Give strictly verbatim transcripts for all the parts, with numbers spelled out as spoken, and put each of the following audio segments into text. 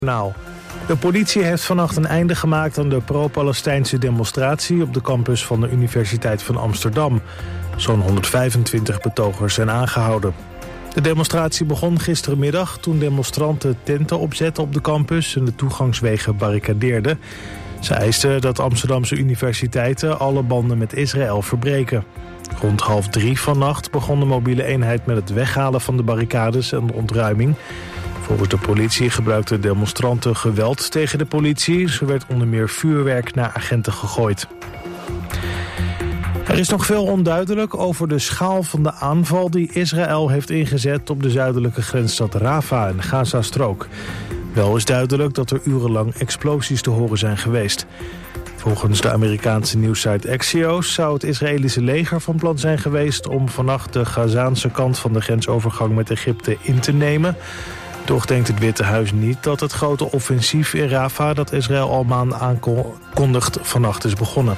Nou, de politie heeft vannacht een einde gemaakt aan de pro-Palestijnse demonstratie op de campus van de Universiteit van Amsterdam. Zo'n honderdvijfentwintig betogers zijn aangehouden. De demonstratie begon gisterenmiddag toen demonstranten tenten opzetten op de campus en de toegangswegen barricadeerden. Ze eisten dat Amsterdamse universiteiten alle banden met Israël verbreken. Rond half drie vannacht begon de mobiele eenheid met het weghalen van de barricades en de ontruiming. Volgens de politie gebruikten demonstranten geweld tegen de politie. Zo werd onder meer vuurwerk naar agenten gegooid. Er is nog veel onduidelijk over de schaal van de aanval die Israël heeft ingezet op de zuidelijke grensstad Rafah in de Gazastrook. Wel is duidelijk dat er urenlang explosies te horen zijn geweest. Volgens de Amerikaanse nieuwssite Axios zou het Israëlische leger van plan zijn geweest om vannacht de Gazaanse kant van de grensovergang met Egypte in te nemen. Toch denkt het Witte Huis niet dat het grote offensief in Rafah dat Israël al maanden aankondigt vannacht is begonnen.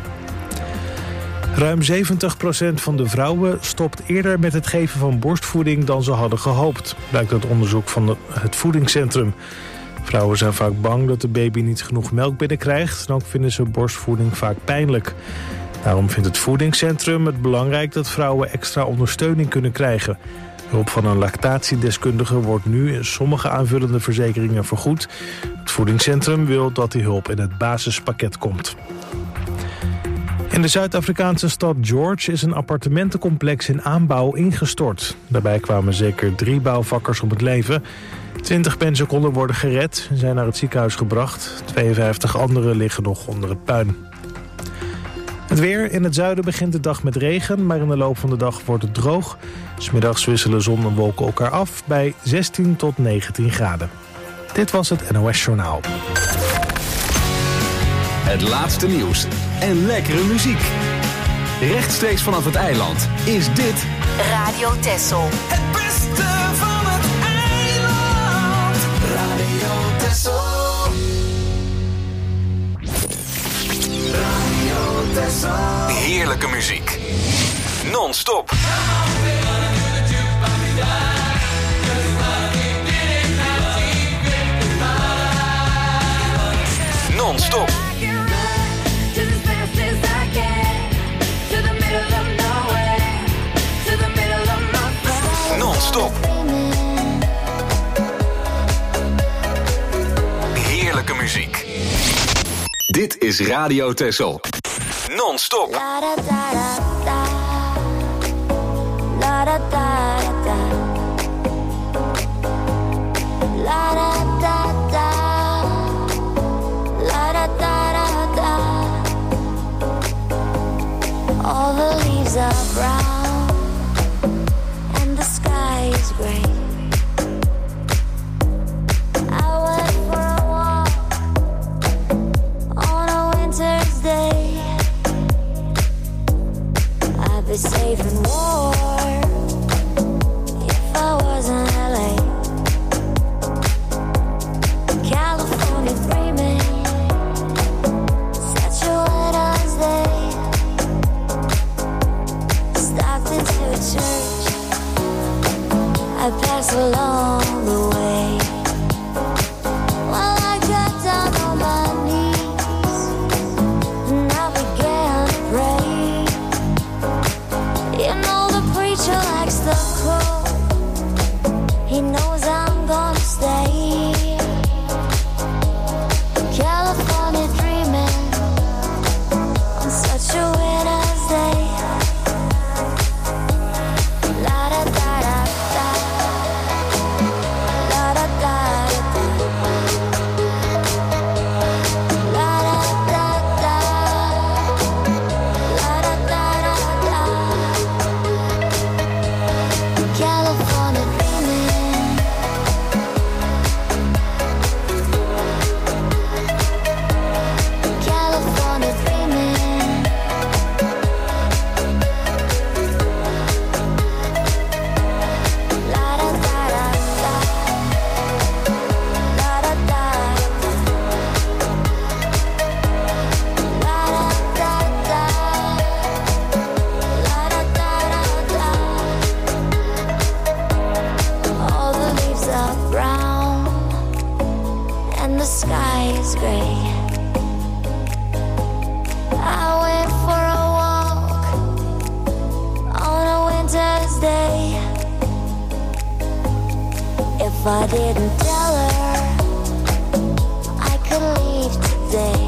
Ruim zeventig procent van de vrouwen stopt eerder met het geven van borstvoeding dan ze hadden gehoopt, blijkt uit onderzoek van het voedingscentrum. Vrouwen zijn vaak bang dat de baby niet genoeg melk binnenkrijgt en ook vinden ze borstvoeding vaak pijnlijk. Daarom vindt het voedingscentrum het belangrijk dat vrouwen extra ondersteuning kunnen krijgen. Hulp van een lactatiedeskundige wordt nu in sommige aanvullende verzekeringen vergoed. Het voedingscentrum wil dat die hulp in het basispakket komt. In de Zuid-Afrikaanse stad George is een appartementencomplex in aanbouw ingestort. Daarbij kwamen zeker drie bouwvakkers om het leven. Twintig mensen konden worden gered en zijn naar het ziekenhuis gebracht. tweeënvijftig anderen liggen nog onder het puin. Het weer. In het zuiden begint de dag met regen, maar in de loop van de dag wordt het droog. 'S Middags wisselen zon en wolken elkaar af bij zestien tot negentien graden. Dit was het N O S Journaal. Het laatste nieuws en lekkere muziek. Rechtstreeks vanaf het eiland is dit Radio Texel. Het beste van het eiland. Radio Texel. Radio Texel. heerlijke muziek. Non-stop. Non-stop. Non-stop. Heerlijke muziek. Dit is Radio Texel. Non-stop. La da da da La da da da La da da da La da da da. All the leaves are brown and the sky is gray. I went for a walk on a winter's day. I've been safe and warm and the sky is gray. I went for a walk on a winter's day. If I didn't tell her I could leave today.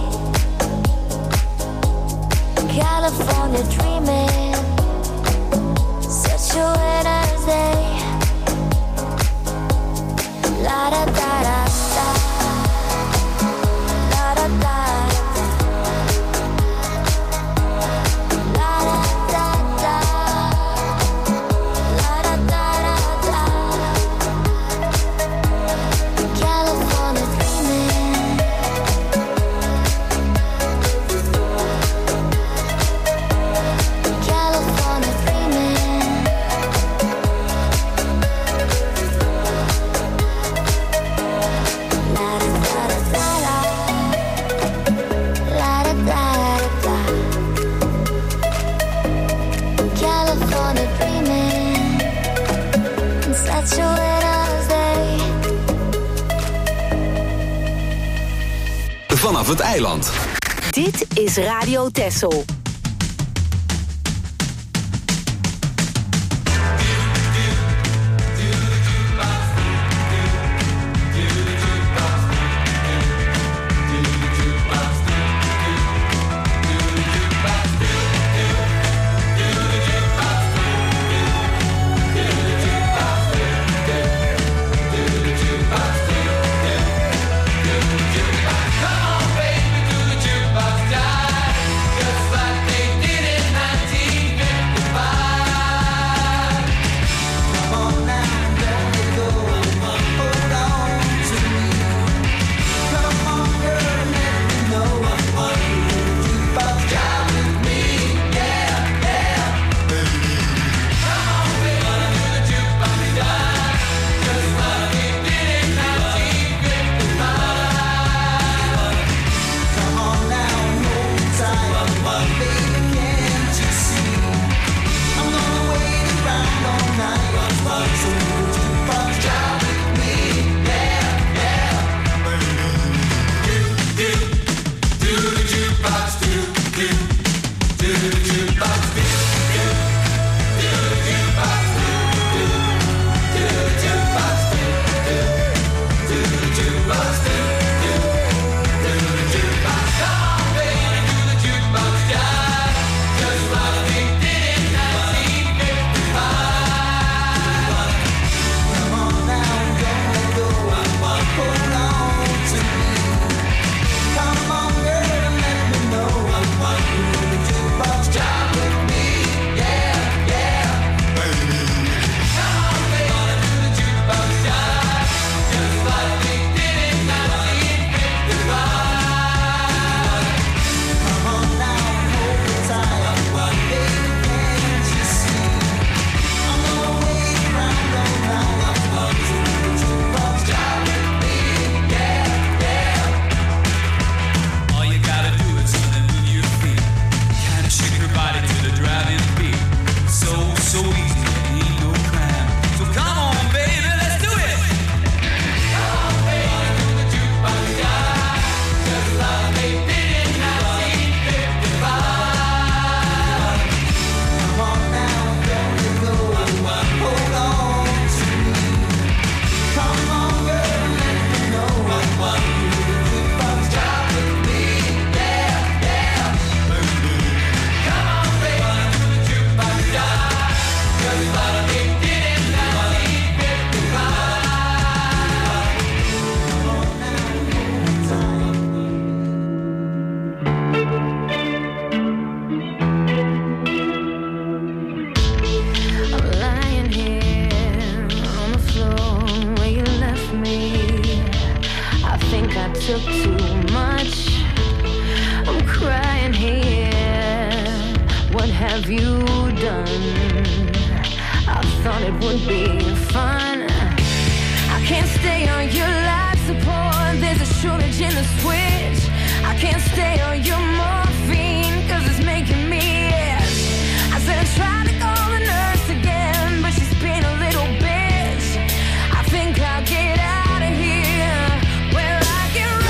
California dreaming, such a winter's day. La da da da da, la da da da, la da da da, la da da da. California dreaming, California dreaming. La da da da da, la da da da. California dreaming, it's such a winter's day. Vanaf het eiland. Dit is Radio Texel. took too much. I'm crying here. What have you done? I thought it would be fun. I can't stay on your life support. There's a shortage in the switch. I can't stay on your morphine, cause it's making me itch. I said I tried to call the nurse again, but she's been a little bitch. I think I'll get out of here where I can run.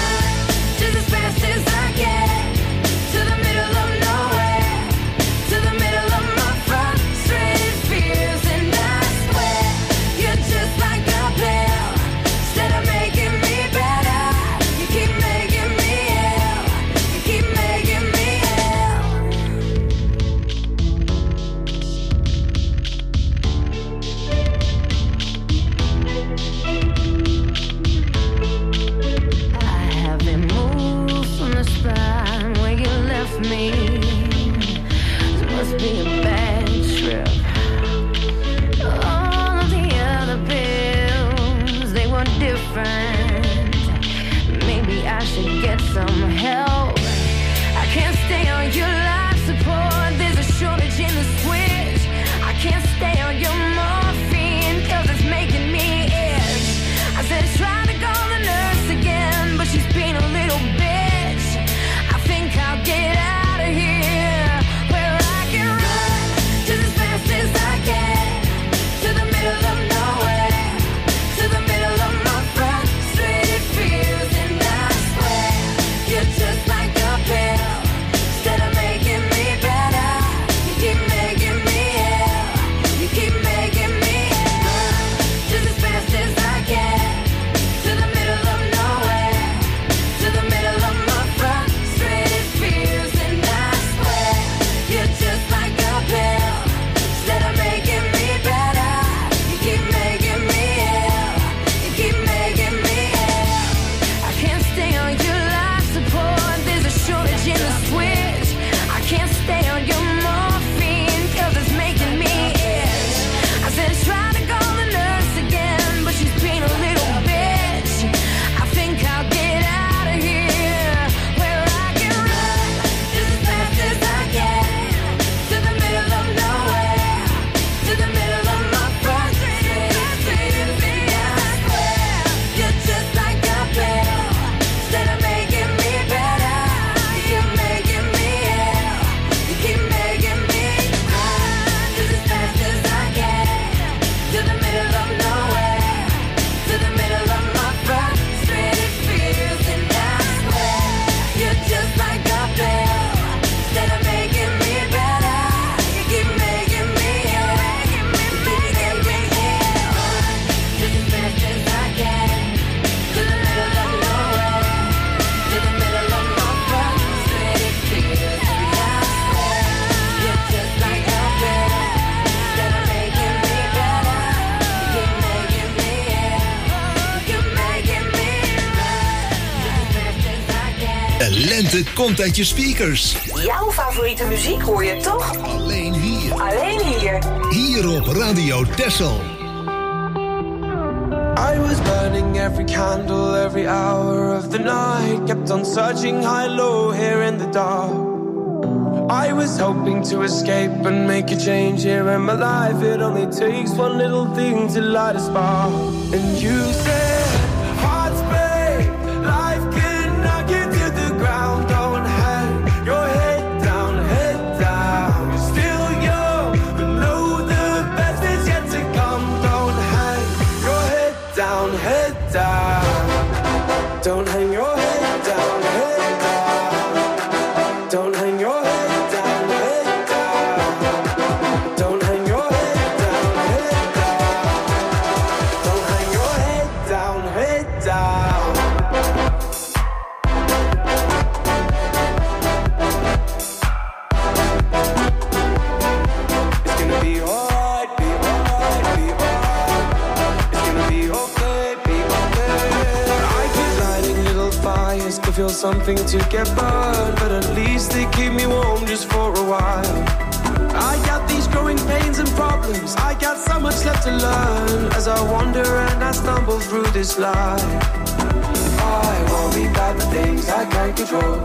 I should get some help. I can't stay on your life support. There's a shortage in the switch. I can't stay on your morphine, cause it's making me itch. I said try to call the nurse again, but she's being a little bitch. I think I'll get out of here, where I can run just as fast as I can, to the middle of nowhere, to the middle of my frustrated fears. And I swear, you're just like a pill. Instead of making me better, you keep making me ill. You keep making me ill. Just as fast as I can, to the middle of nowhere, to the middle of my frustrated fears. And I swear, you're just like a pill. Instead of making me better, you keep making me ill. You keep making me ill. I can't stay on your life support. There's a shortage in the switch. I can't stay on your morphine, cause it's making me itch. I said try to call the nurse again, but she's being a little bitch. I think I'll get out of here, where I can run just as fast as I can, to the middle of nowhere, to the middle of my frustrated fears. And I swear, you're just like a pill. Instead of making me better, you keep making me ill. You keep making me run just as fast as I can, to the middle of nowhere, to the middle of my frustrated fears. And I swear, you're just like a pill. Instead of making me better, you keep making me ill. You keep making me ill. Just as fast as I can, to the middle of nowhere, to the middle of my frustrated fears. And I swear, you're just like a pill. Instead of making me better, you keep making me ill. You keep making me run just as fast as I can. De lente komt uit je speakers. Jouw favoriete muziek hoor je toch? Alleen hier. Alleen hier. Hier op Radio Texel. I was burning every candle, every hour of the night. Kept on searching high, low, here in the dark. I was hoping to escape and make a change here in my life. It only takes one little thing to light a spark. And you said, hearts break, life can knock you to the ground. Don't hang your head down, head down. You're still young, but know the best is yet to come. Don't hang your head down, head down. Don't hang your head down, head down. Don't hang your head down, head down. Don't hang your head down, head down. Don't hang your head down, head down. It's gonna be alright, be alright, be alright. It's gonna be okay, be okay. I keep lighting little fires to feel something to get burned, but at least they keep me warm just for a while. I got these growing pains and problems. I got so much left to learn as I wander and I stumble through this life. I worry about the things I can't control.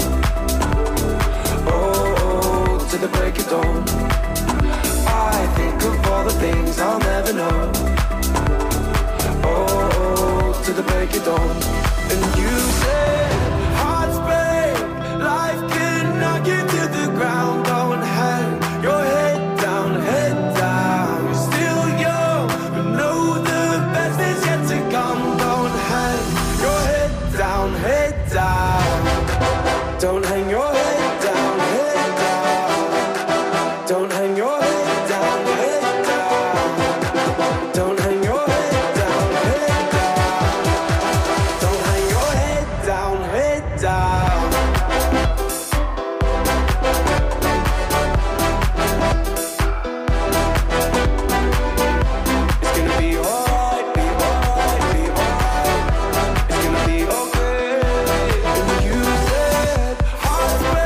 Oh, oh, to the break of dawn. I think of all the things I'll never know. Oh, oh, to the break of dawn. And you said, hearts break, life can knock you to the ground. Don't hang your head down, head down. You're still young, but know the best is yet to come. Don't hang your head down, head down. Don't hang your head down, head down. Don't hang your head down, head down. Don't hang your head down, head down. Don't hang your head down, head down. It's gonna be alright, be alright, be alright. It's gonna be okay. And you said, hearts break.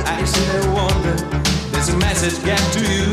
I sit and wonder, there's a message get to you.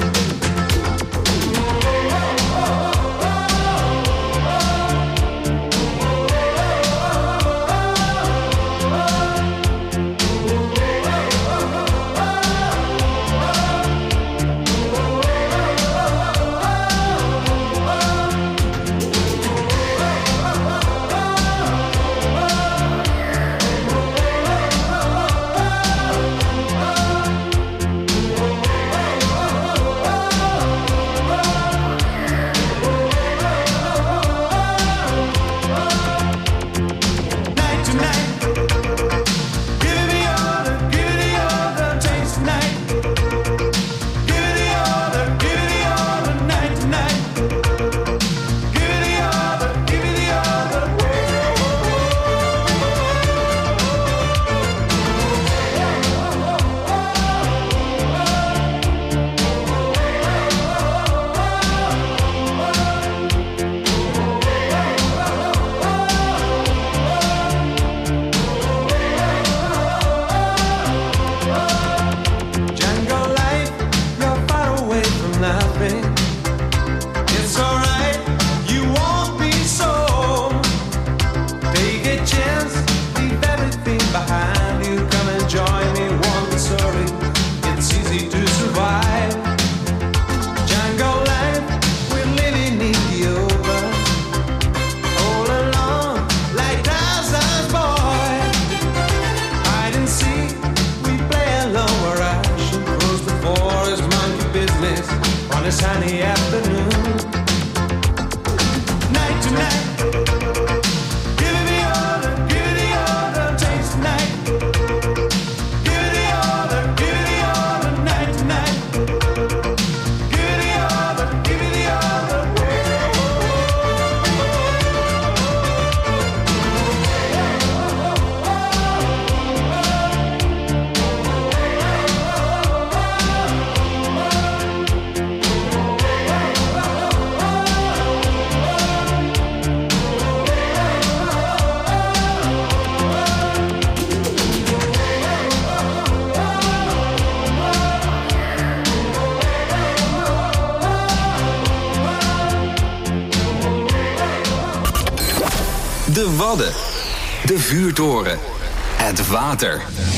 De Wadden. De Vuurtoren. Het water.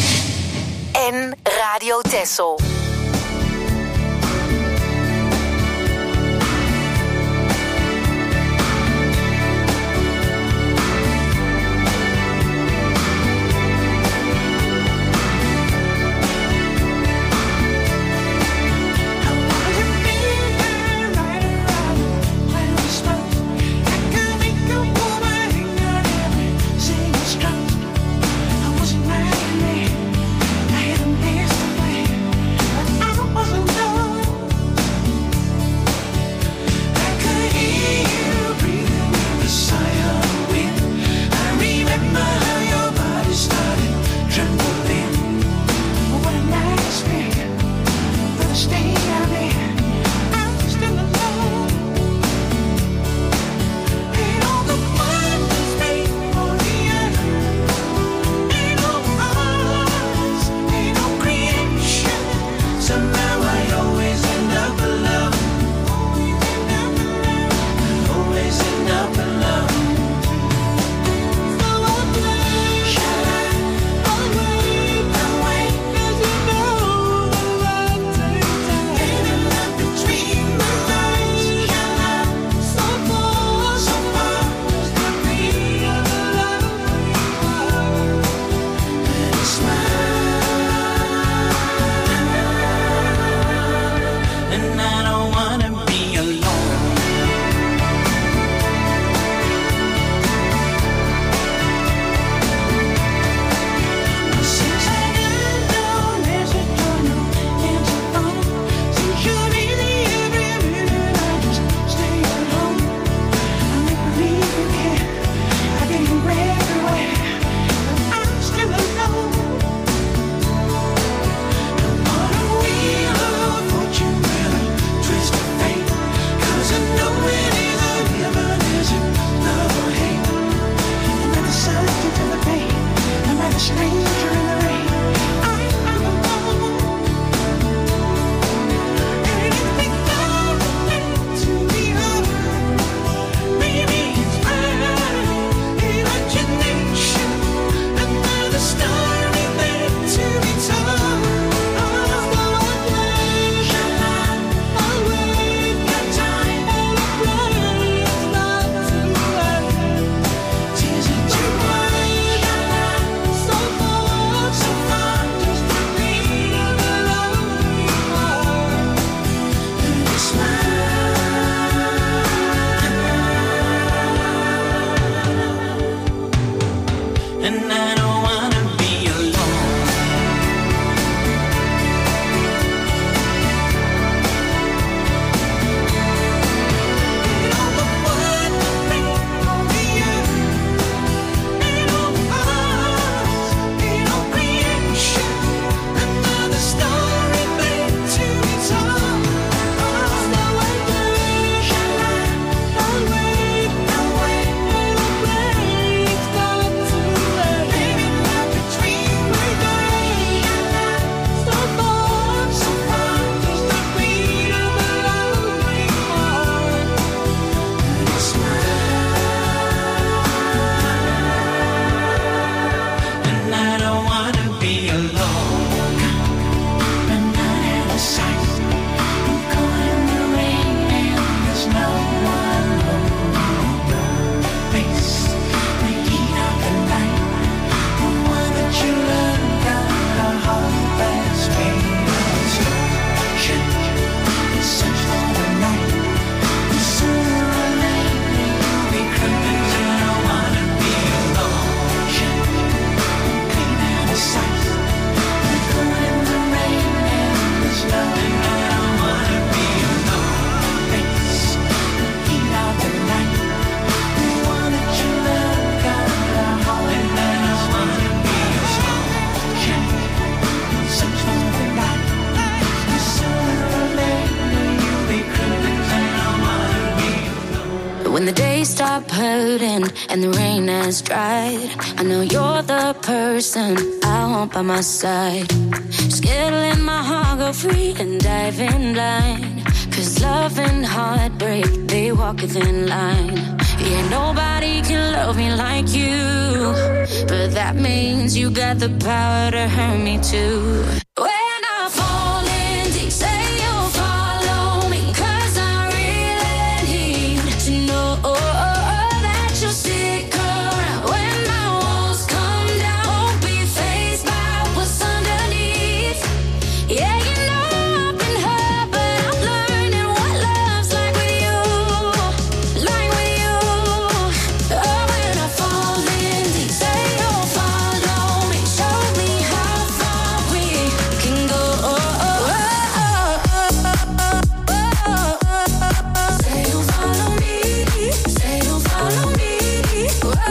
En Radio Texel. Stranger in the rain, I, I'm alone. stop hurting and the rain has dried. I know you're the person I want by my side. Scared to let my heart go free and dive in blind. Cause love and heartbreak, they walk a thin line. Yeah, nobody can love me like you, but that means you got the power to hurt me too. When I fall in deep, say you'll follow me. Cause I really need to know that you'll stick around. When my walls come down, won't be faced by what's underneath. Yeah, you know I've been hurt, but I'm learning what love's like with you. Like with you. Oh, when I fall in deep, say you'll follow me. Show me how far we can go. Say you'll follow me. Say you'll follow me. Say you'll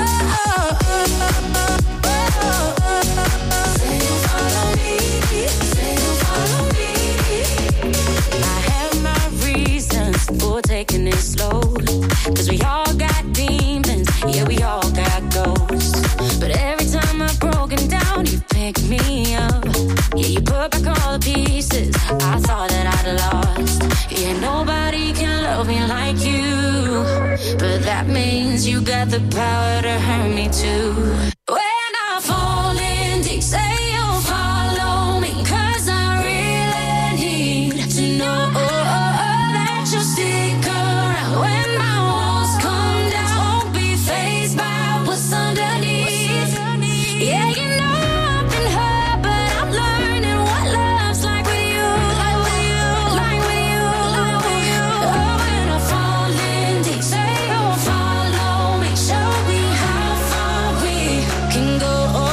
follow me. Say you'll follow me. I have my reasons for taking it slow. Cause we all got demons, yeah, we all got ghosts. But every time I've broken down, you pick me up. Yeah, you put back all the pieces I thought that I'd lost. Yeah, nobody can love me like you, but that means you got the power to hurt me too. When I fall in deep, say you'll follow me. Cause I really need to know that you'll stick around. When my walls come down, won't be faced by what's underneath. Yeah, you know I've been hurt, but I'm learning what love's like with you. Like with you, like with you, like with you. Oh, when I fall in deep, say you'll follow me. Show me how far we can go.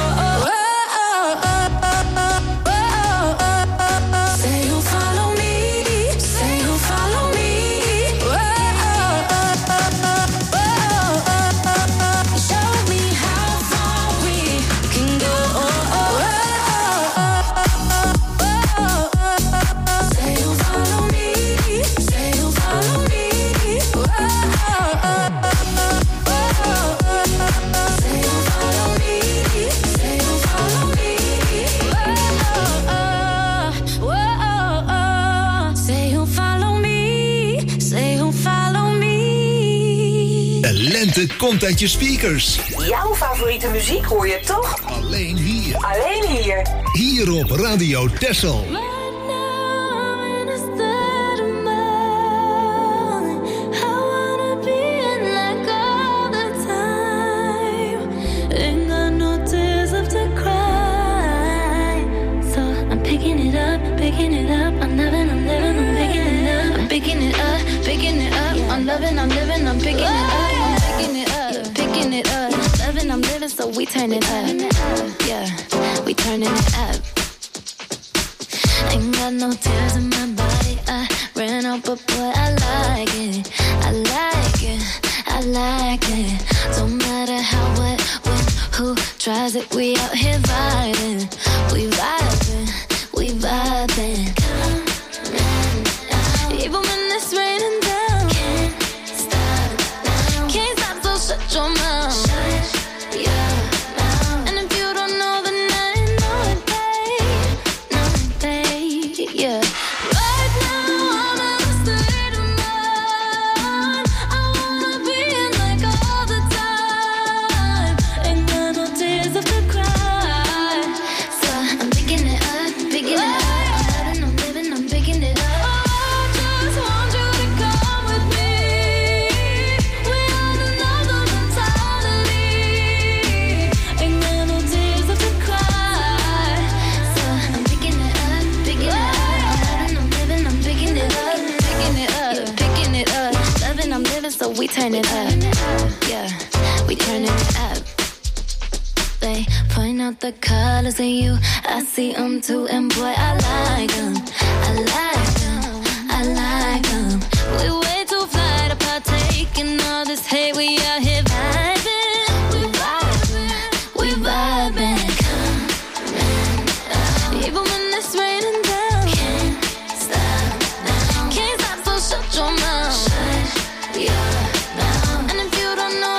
Say you'll follow me. Say you'll follow me. Show me how far we can go. Say you'll follow me. Say you'll follow me. Say you'll follow me. Say you'll follow me. Say you'll follow me. Say you'll follow me. De lente komt uit je speakers. Jouw favoriete muziek hoor je toch? Alleen hier. Alleen hier. Hier op Radio Texel. I'm loving, I'm living, I'm picking it up. I'm picking it up, picking it up. Loving, I'm living, so we turn it up. Yeah, we turning it up. Ain't got no tears in my body. I ran out, but boy, I like it. I like it, I like it. Don't matter how, what, when, who tries it. We out here vibing, we vibing, we vibing. Even when it's raining down, can't stop now. Can't stop, so shut your mouth. Shut your mouth. And if you don't know, then I know it, babe. Know it, babe. Yeah. Right now, I'm in a state of mind. I wanna be in like all the time. Ain't got no tears left to cry. So I'm picking it up, picking it up. I'm loving, I'm living, I'm picking it up. So we turn it up, yeah, we turning it up. They point out the colors in you, I see them too, and boy, I like them, I like them, I like them. We way too fly to partake in all this hate, we out here vibing, we vibing, we vibing. Even when it's raining down, can't stop now. Can't stop, so shut your mouth. Shut your mouth. And if you don't know,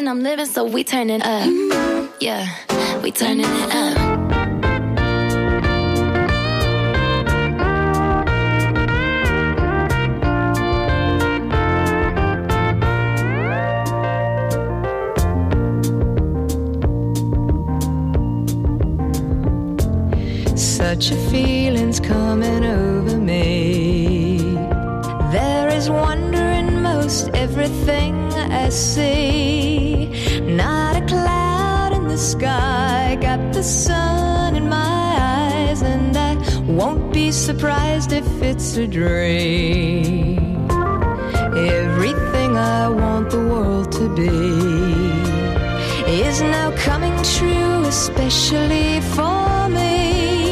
and I'm living, so we turning up. Yeah, we turning it up. Such a feeling's coming over me. There is wonder in most everything I see. Not a cloud in the sky, got the sun in my eyes, and I won't be surprised if it's a dream. Everything I want the world to be is now coming true, especially for me.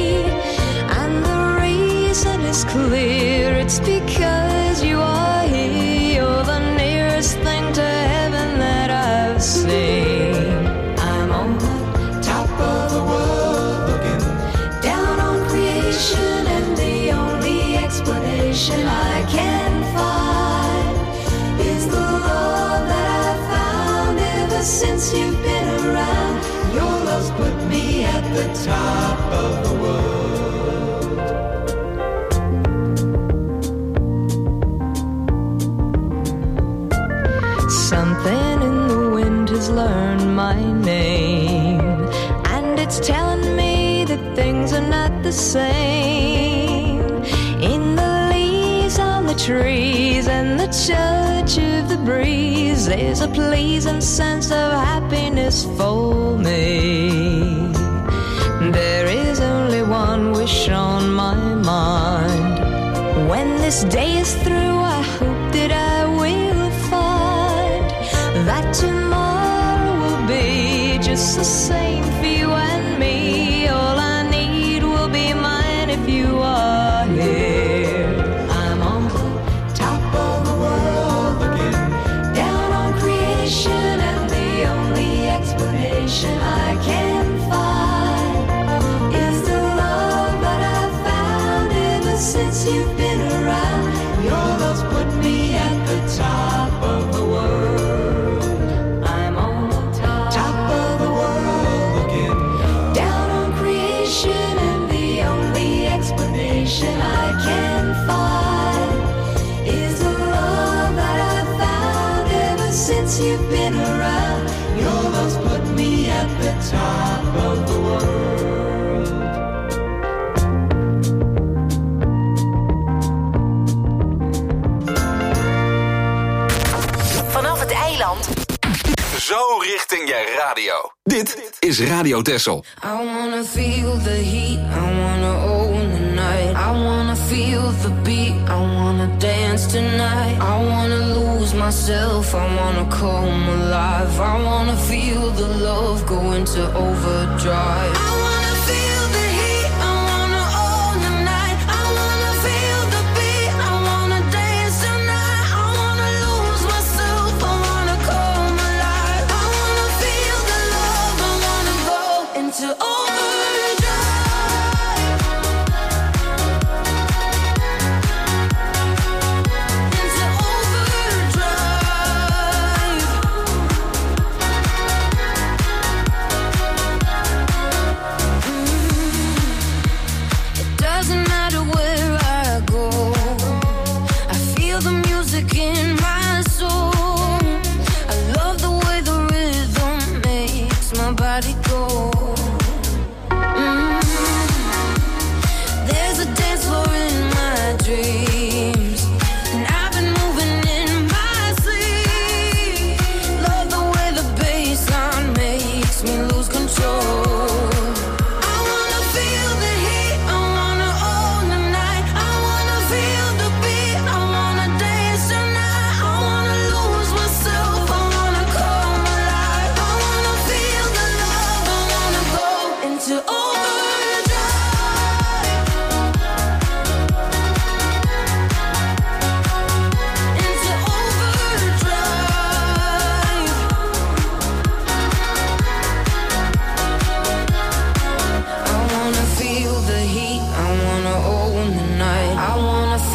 It's clear, it's because you are here. You're the nearest thing to heaven that I've seen. I'm on the top of the world, looking down on creation, and the only explanation I can find is the love that I've found ever since you've been around. Your love's put me at the top of the world. Something in the wind has learned my name, and it's telling me that things are not the same. In the leaves on the trees and the touch of the breeze, there's a pleasing sense of happiness for me. There is only one wish on my mind. When this day is through, I hope that I will find that tomorrow will be just the same for you and me. All I need will be mine if you are here. I'm on the top of the world, looking down on creation, and the only explanation I can find is the love that I've found ever since you've been around. Your love's put me at the top of the world. I'm on the top, top of the world, looking down on creation, and the only explanation I can find is the love that I've found ever since you've been around. Your love's put me at the top of the world. Zo richting je radio. Dit is Radio Texel. I wanna feel the heat, I wanna own the night. I wanna feel the beat, I wanna dance tonight. I wanna lose myself, I wanna come alive. I wanna feel the love go into overdrive. I wanna feel the heat, I wanna own the night. I wanna feel the beat, I wanna dance tonight. I wanna lose myself, I wanna come alive. I wanna feel the love, I wanna go into overdrive. Into overdrive.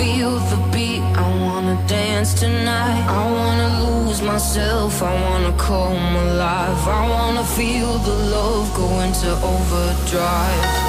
feel the beat, I wanna dance tonight. I wanna lose myself, I wanna come alive. I wanna feel the love go into overdrive.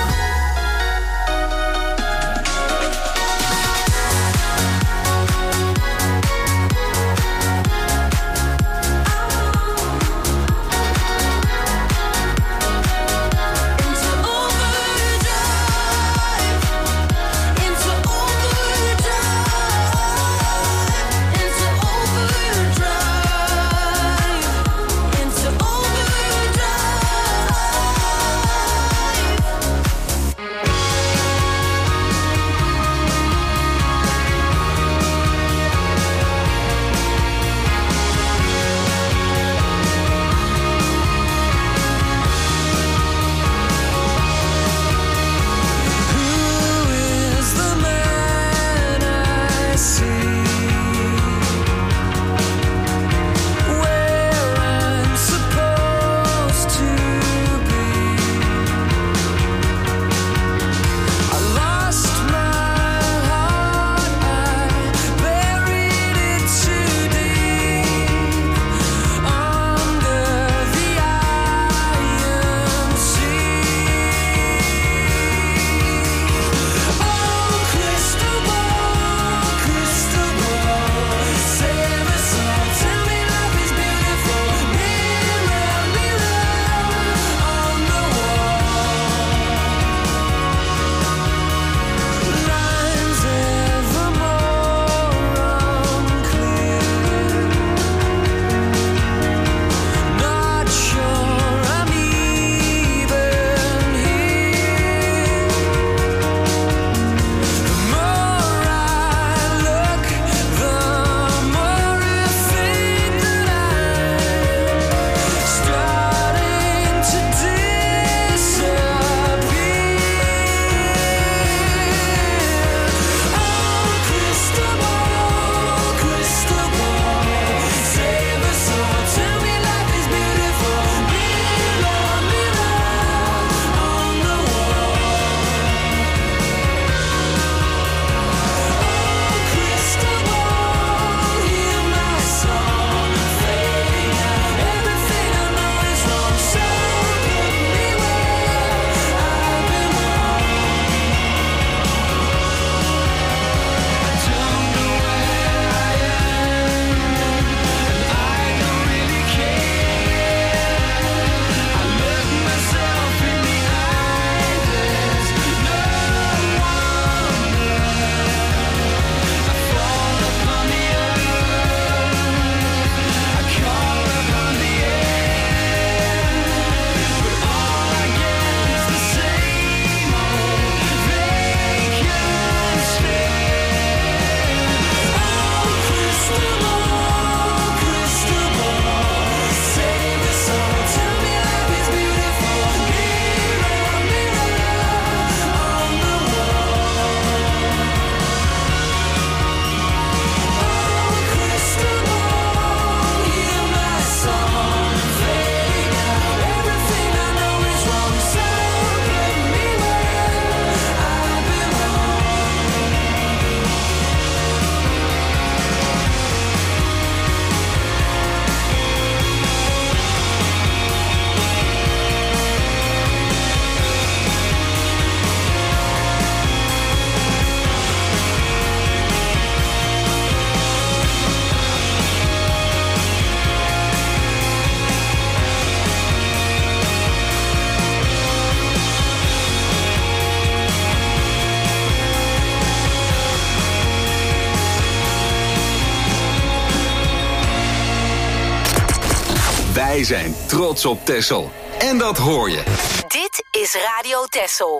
Wij zijn trots op Texel. En dat hoor je. Dit is Radio Texel.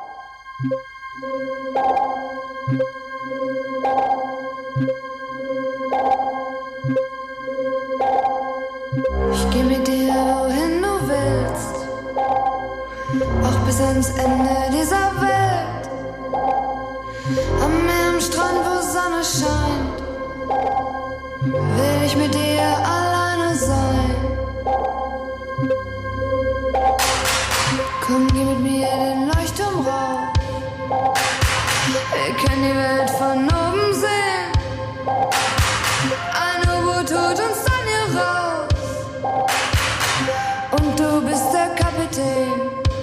Ich geh mit dir, wohin du willst, auch bis ans Ende dieser Welt. Am Meer, am Strand, wo Sonne scheint, will ich mit dir alleine sein. Komm, geh mit mir den Leuchtturm rauf, wir können die Welt von oben sehen. Ein U-Boot holt uns dann hier raus. Und du bist der Kapitän.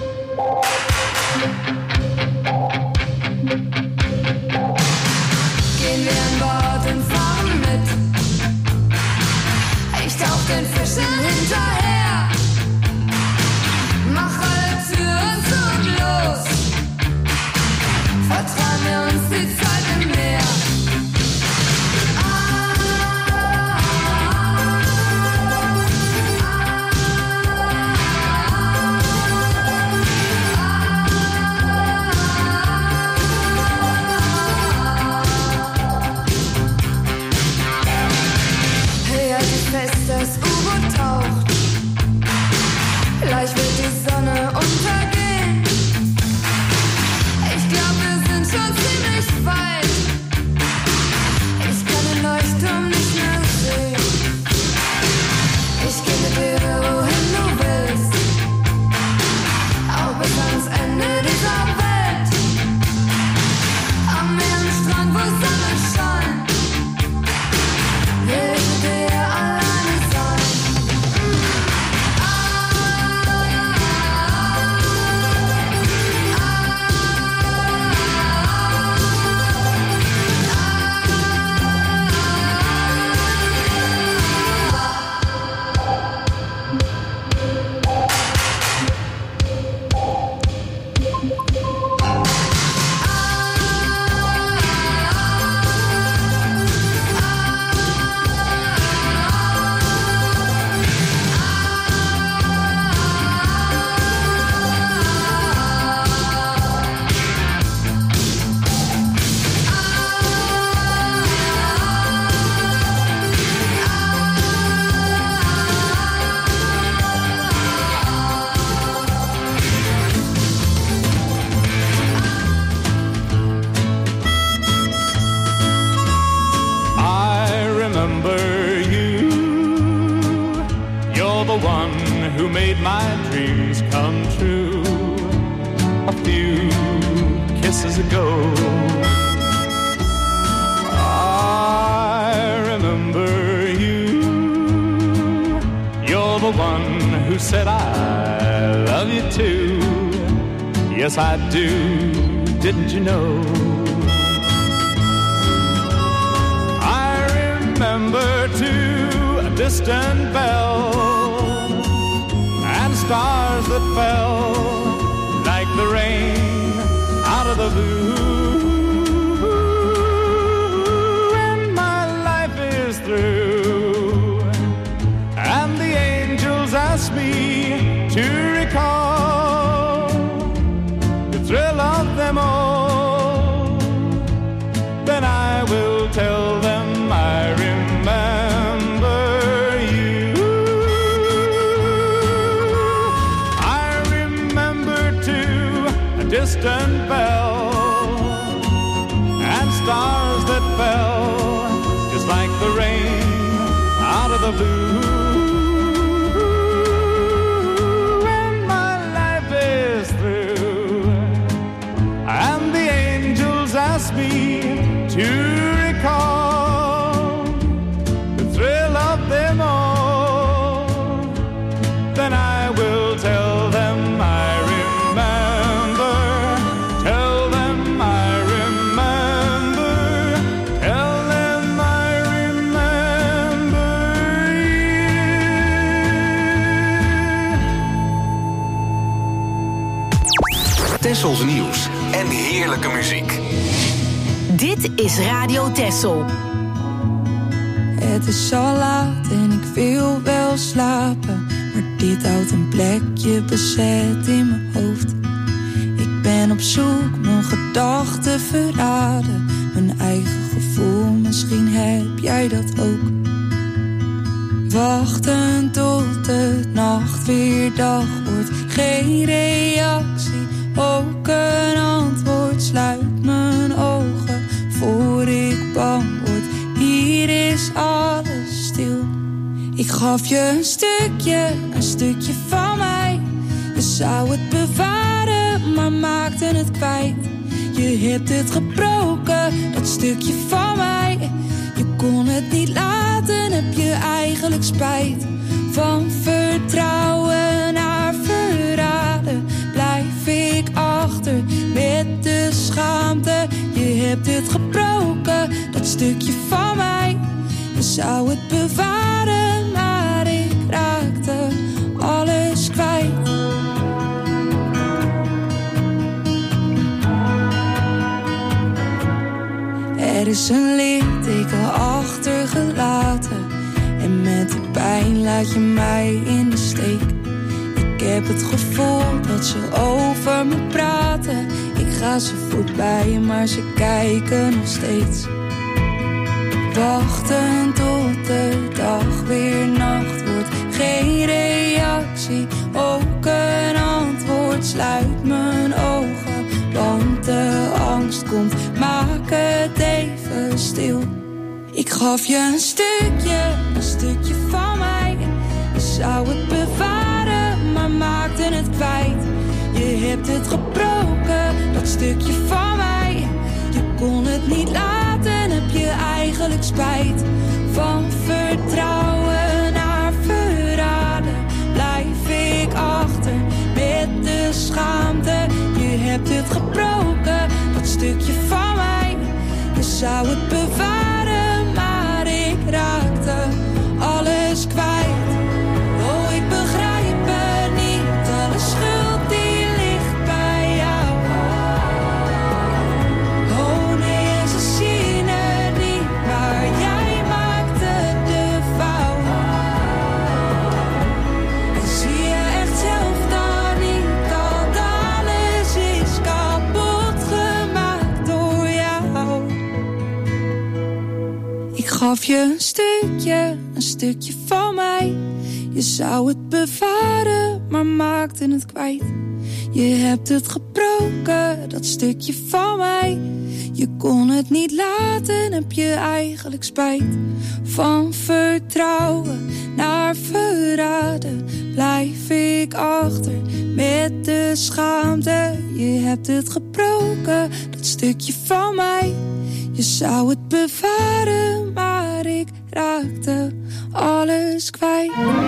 Gehen wir an Bord und fahren mit. Ich tauch den Fischen hinterher. Mach alle Türen zu und los. Vertrauen wir uns die Zeit im Meer. Das U-Boot taucht, gleich wird die Sonne untergehen. Ich glaub, wir sind schon ziemlich weit. Ich kann den Leuchtturm nicht mehr sehen. Ich geh mit dir, wohin du willst, auch bis ans Ende dieser Welt. Am Meer, am Strand, wo Sonne scheint, will ich mit dir allein. Yes, I do, didn't you know? I remember too a distant bell and stars that fell like the rain out of the blue. And my life is through, and the angels ask me to recall thrill of them all. Then I will tell them I remember you. I remember too a distant bell and stars that fell just like the rain out of the blue. Ask me to recall the thrill of them all. Then I will tell them I remember. Tell them I remember. Tell them I remember you. Tessels nieuws en heerlijke muziek. Dit is Radio Texel. Het is al laat en ik wil wel slapen, maar dit houdt een plekje bezet in mijn hoofd. Ik ben op zoek, mijn gedachten verraden, mijn eigen gevoel, misschien heb jij dat ook. Wachten tot de nacht weer dag wordt, geen reactie, ook een antwoord. Sluit mijn ogen voor ik bang word, hier is alles stil. Ik gaf je een stukje, een stukje van mij. Je zou het bewaren, maar maakte het kwijt. Je Je hebt het gebroken, dat stukje van mij. Je kon het niet laten, heb je eigenlijk spijt. Van vertrouwen naar verraden blijf ik achter met de schaamte. Je hebt het gebroken, dat stukje van mij. Je zou het bewaren, maar ik raakte alles kwijt. Er is een litteken achtergelaten en met de pijn laat je mij in de steek. Ik heb het gevoel dat ze over me praten. Ik ga ze voorbij, maar ze kijken nog steeds. Wachten tot de dag weer nacht wordt. Geen reactie, ook een antwoord. Sluit mijn ogen, want de angst komt. Maak het even stil. Ik gaf je een stukje, een stukje van mij. Je zou het bewaren, maar maakte het kwijt. Je hebt het gebroken, dat stukje van mij. Je kon het niet laten, heb je eigenlijk spijt. Van vertrouwen naar verraden blijf ik achter met de schaamte. Je hebt het gebroken, dat stukje van mij. Je zou het bewaren, maar ik raakte alles kwijt. Oh, ik begrijp het niet, alle schuld die ligt bij jou. Oh nee, ze zien het niet, maar jij maakte de fout. En zie je echt zelf dan niet dat alles is kapot gemaakt door jou. Ik gaf je een stukje, een stukje van mij. Je zou het bewaren, maar maakte het kwijt. Je hebt het gebroken, dat stukje van mij. Je kon het niet laten, heb je eigenlijk spijt. Van vertrouwen naar verraden blijf ik achter met de schaamte. Je hebt het gebroken, dat stukje van mij. Je zou het bewaren, maar ik raakte alles kwijt.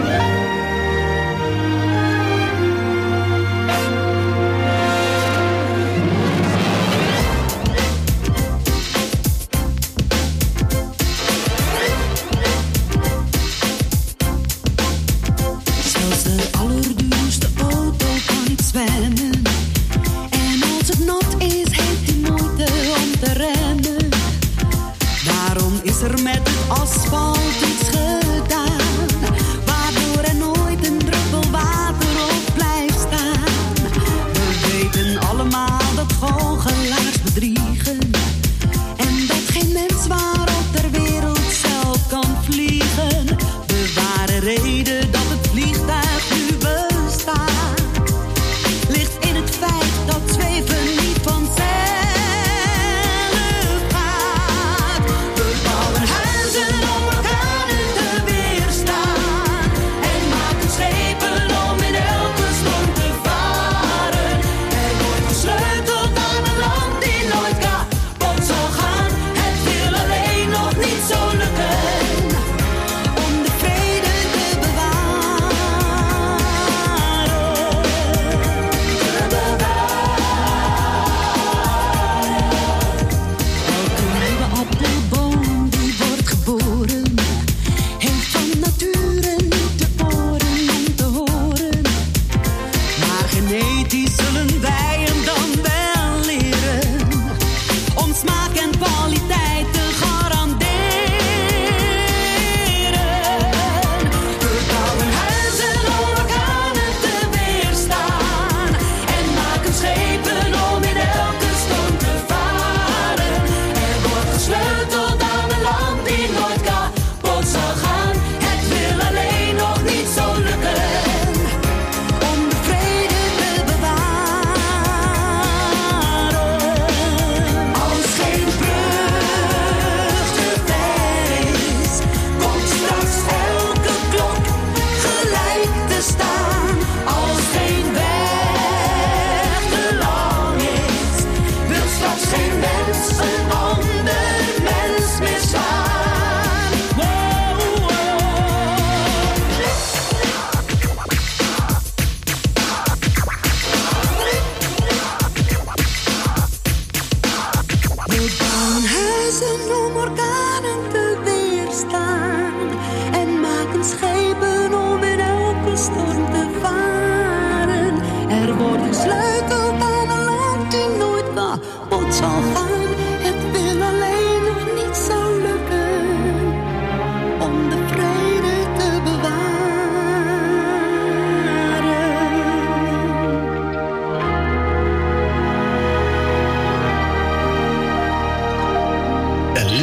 Zelfs de allerduurste auto kan niet zwemmen. En als het nat is, heeft hij moeite om te remmen. Daarom is er met het asfalt iets gedaan, waardoor er nooit een druppel water op blijft staan. We weten allemaal dat goochelaars bedriegen en dat geen mens waarop ter wereld zelf kan vliegen. De ware reden dat het vliegtuig nu bestaat ligt in het feit dat zweven niet vanzelf gaat. We bouwen huizen op elkaar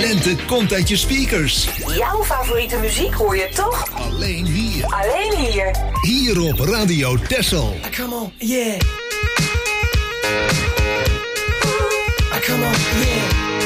lente komt uit je speakers. Jouw favoriete muziek hoor je toch? Alleen hier. Alleen hier. Hier op Radio Texel. Come on, yeah. Come on, yeah.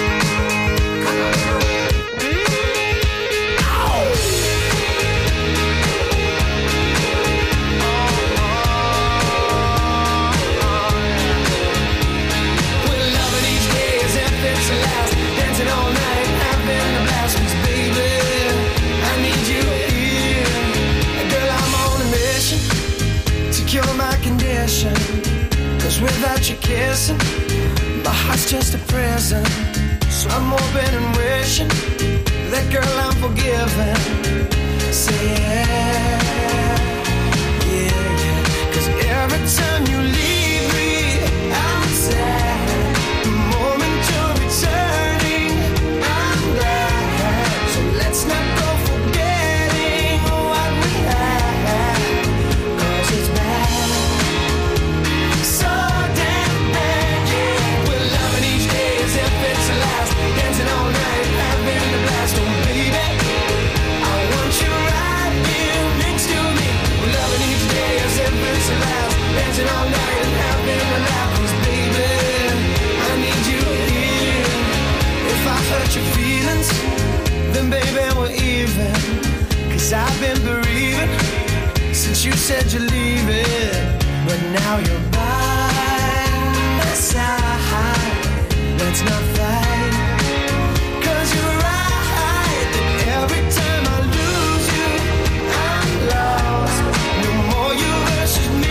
Cause without you kissing, my heart's just a prison. So I'm hoping and wishing that girl I'm forgiven. Say yeah, yeah, yeah. Cause every time you leave me, I'm sad. The moment you're returning, I'm glad. So let's not go forgetting what we had. Cause it's bad. All night and having a laugh, 'cause baby, I need you here. If I hurt your feelings, then baby we're even. 'Cause I've been bereaving since you said you're leaving. But now you're by my side. Let's not fight. 'Cause you're right that every time I lose you, I'm lost. No more you versus me.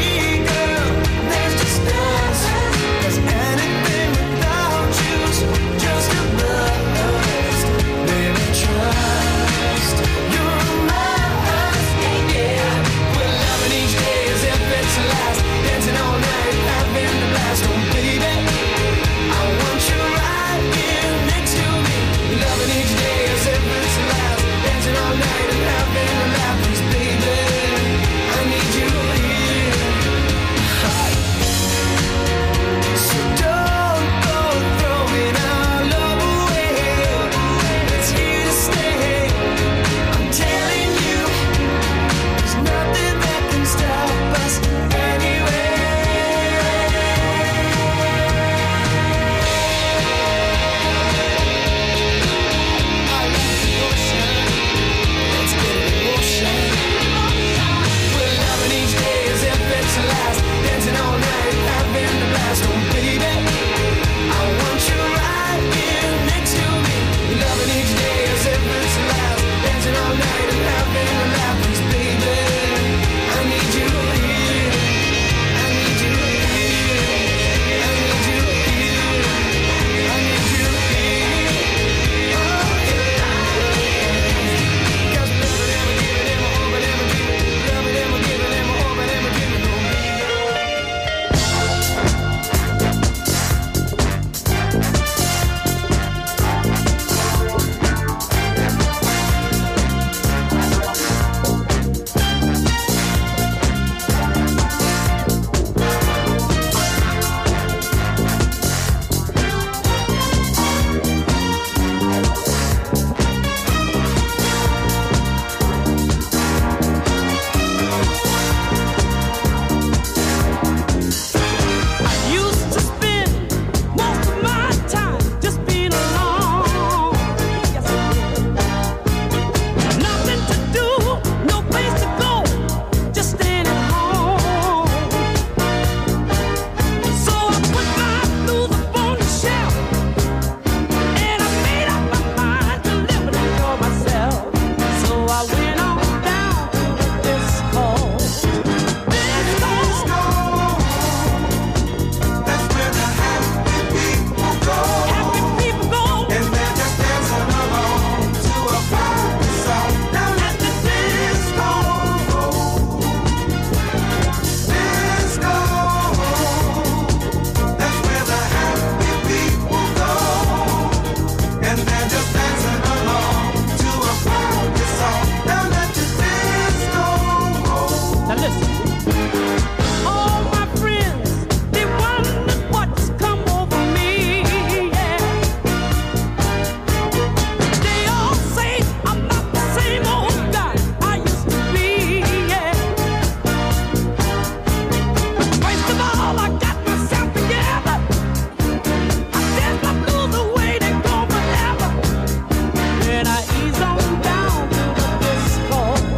and I ease on down to the disco.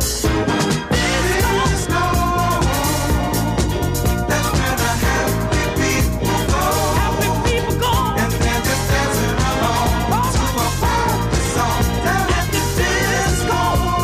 Disco. That's where the happy people go. Happy people go. And they're just dancing along oh. to a funky song down at the disco.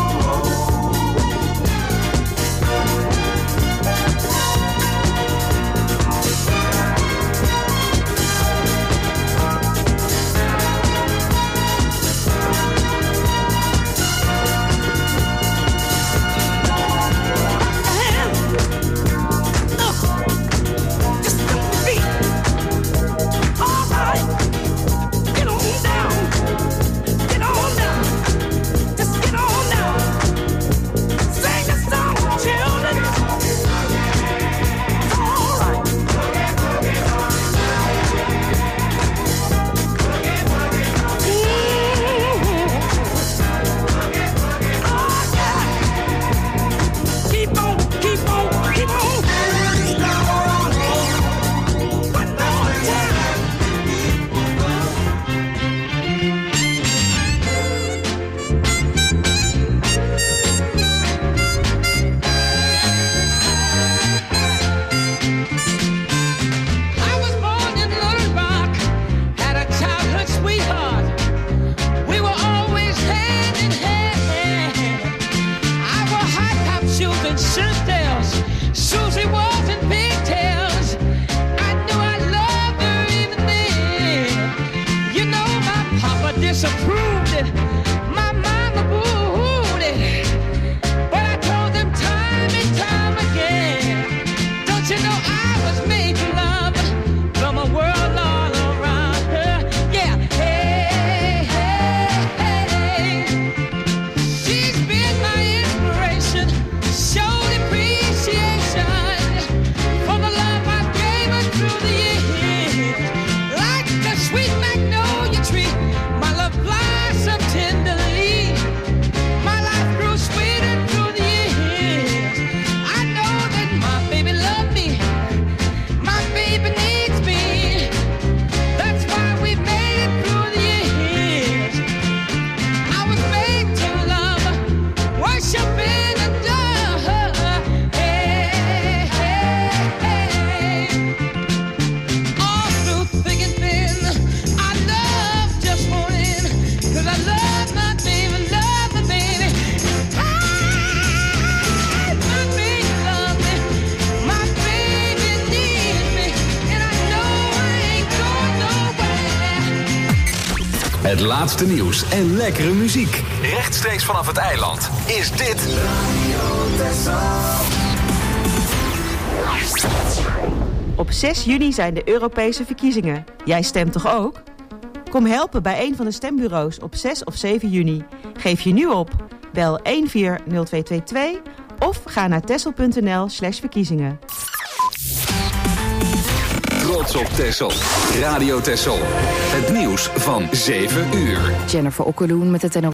Disapproved it. My mama booed it. But I told them time and time again. Don't you know I was made for love from a world all around her? Yeah, hey, hey, hey. She's been my inspiration. Showed appreciation for the love I gave her through the years. Like a sweet magnolia tree. Blossom tenderly. My life grew sweeter through the years. I know that my baby loves me. My baby needs me. That's why we made it through the years. I was made to love, worship and adore. Hey, hey, hey. All through thick and thin, I love just one. Cause I love my baby, love my baby. Ah, my baby love me. My baby needs me. And I know I ain't going nowhere. Het laatste nieuws en lekkere muziek. Rechtstreeks vanaf het eiland. Is dit Radio Texel. Op zes juni zijn de Europese verkiezingen. Jij stemt toch ook? Kom helpen bij een van de stembureaus op zes of zeven juni. Geef je nu op. Bel een vier nul twee twee twee of ga naar texel.nl slash verkiezingen. Trots op Texel. Radio Texel. Het nieuws van zeven uur. Jennifer Okkeloen met het N O S.